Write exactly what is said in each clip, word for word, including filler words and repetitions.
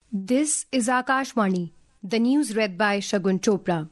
This is Akashvani, the news read by Shagun Chopra.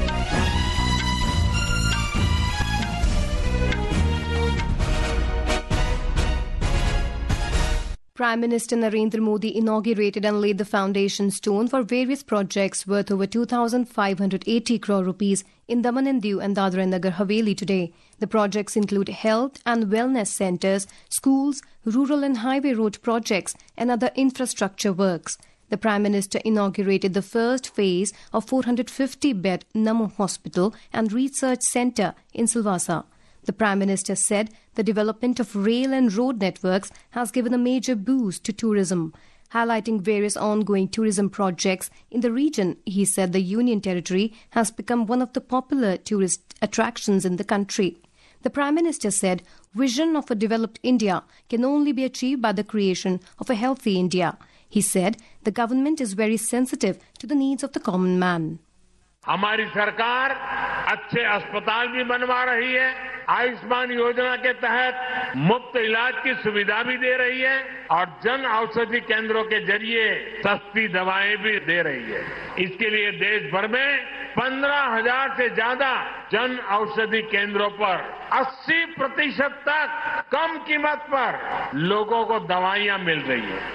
Prime Minister Narendra Modi inaugurated and laid the foundation stone for various projects worth over two thousand five hundred eighty crore rupees in Daman and Diu and Dadra and Nagar Haveli today. The projects include health and wellness centres, schools, rural and highway road projects and other infrastructure works. The Prime Minister inaugurated the first phase of four hundred fifty bed Namo Hospital and Research Centre in Silvassa. The Prime Minister said the development of rail and road networks has given a major boost to tourism. Highlighting various ongoing tourism projects in the region, he said the Union Territory has become one of the popular tourist attractions in the country. The Prime Minister said vision of a developed India can only be achieved by the creation of a healthy India. He said the government is very sensitive to the needs of the common man. हमारी सरकार अच्छे अस्पताल भी बनवा रही है, आयुष्मान योजना के तहत मुफ्त इलाज की सुविधा भी दे रही है और जन औषधि केंद्रों के जरिए सस्ती दवाएं भी दे रही है. इसके लिए देश भर में पंद्रह हजार से ज्यादा जन औषधि केंद्रों पर अस्सी प्रतिशत तक कम कीमत पर लोगों को दवाइयां मिल रही है.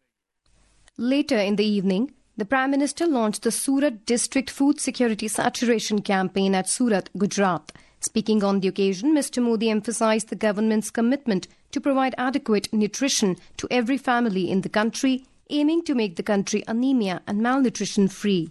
Later in the evening, the Prime Minister launched the Surat District Food Security Saturation Campaign at Surat, Gujarat. Speaking on the occasion, Mister Modi emphasized the government's commitment to provide adequate nutrition to every family in the country, aiming to make the country anemia and malnutrition free.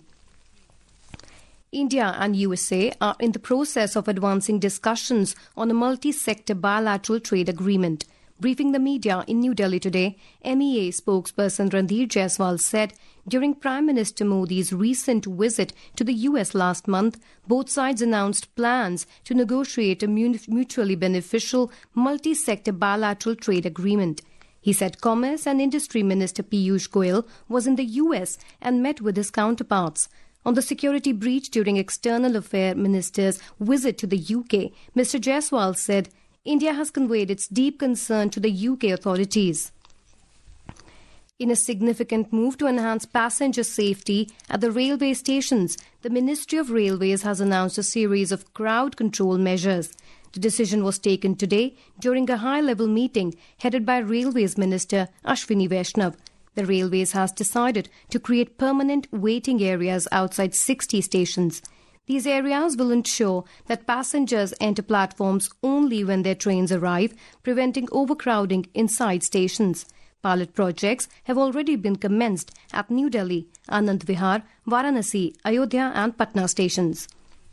India and U S A are in the process of advancing discussions on a multi-sector bilateral trade agreement. Briefing the media in New Delhi today, M E A spokesperson Randhir Jaiswal said during Prime Minister Modi's recent visit to the U S last month, both sides announced plans to negotiate a mutually beneficial multi-sector bilateral trade agreement. He said Commerce and Industry Minister Piyush Goyal was in the U S and met with his counterparts. On the security breach during External Affairs Minister's visit to the U K, Mister Jaiswal said India has conveyed its deep concern to the U K authorities. In a significant move to enhance passenger safety at the railway stations, the Ministry of Railways has announced a series of crowd control measures. The decision was taken today during a high-level meeting headed by Railways Minister Ashwini Vaishnav. The Railways has decided to create permanent waiting areas outside sixty stations. These areas will ensure that passengers enter platforms only when their trains arrive, preventing overcrowding inside stations. Pilot projects have already been commenced at New Delhi, Anand Vihar, Varanasi, Ayodhya and Patna stations.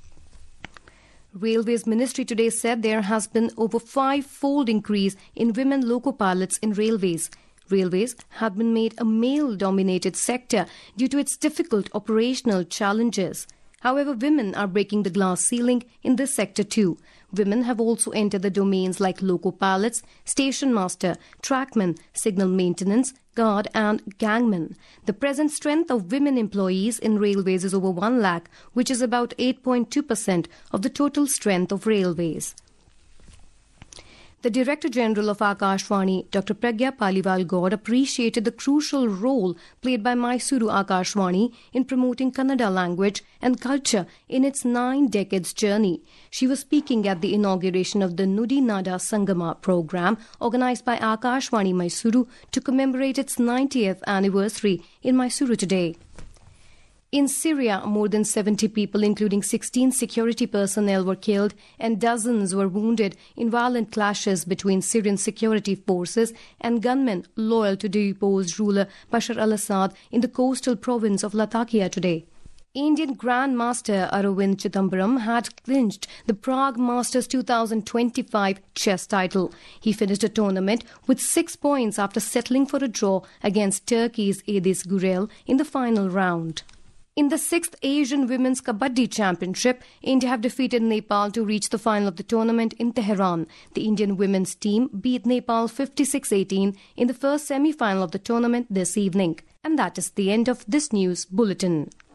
Railways Ministry today said there has been over five-fold increase in women loco pilots in railways. Railways have been made a male-dominated sector due to its difficult operational challenges. However, women are breaking the glass ceiling in this sector too. Women have also entered the domains like loco pilots, station master, trackman, signal maintenance, guard and gangman. The present strength of women employees in railways is over one lakh, which is about eight point two percent of the total strength of railways. The Director General of Akashvani, Doctor Pragya Paliwal Gaur, appreciated the crucial role played by Mysuru Akashvani in promoting Kannada language and culture in its nine decades journey. She was speaking at the inauguration of the Nudi Nada Sangama program organized by Akashvani Mysuru to commemorate its ninetieth anniversary in Mysuru today. In Syria, more than seventy people, including sixteen security personnel, were killed and dozens were wounded in violent clashes between Syrian security forces and gunmen loyal to deposed ruler Bashar al-Assad in the coastal province of Latakia today. Indian Grand Master Arvind Chidambaram had clinched the Prague Masters two thousand twenty-five chess title. He finished the tournament with six points after settling for a draw against Turkey's Edis Gurel in the final round. In the sixth Asian Women's Kabaddi Championship, India have defeated Nepal to reach the final of the tournament in Tehran. The Indian women's team beat Nepal fifty-six eighteen in the first semi-final of the tournament this evening. And that is the end of this news bulletin.